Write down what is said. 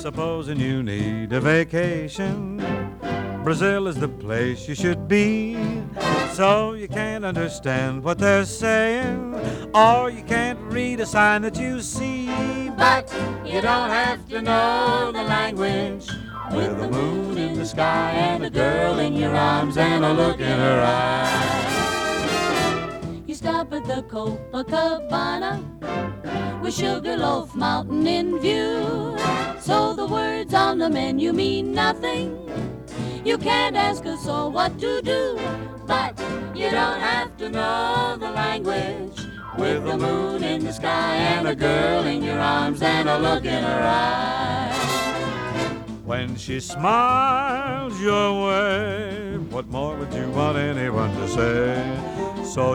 Supposing you need a vacation, Brazil is the place you should be. So you can't understand what they're saying, or you can't read a sign that you see. But you don't have to know the language. With the moon in the sky and a girl in your arms and a look in her eyes. You stop at the Copacabana with Sugarloaf Mountain in view. So the words on the menu mean nothing. You can't ask us all what to do. But you don't have to know the language. With the moon in the sky and a girl in your arms and a look in her eyes. When she smiles your way, what more would you want anyone to say? So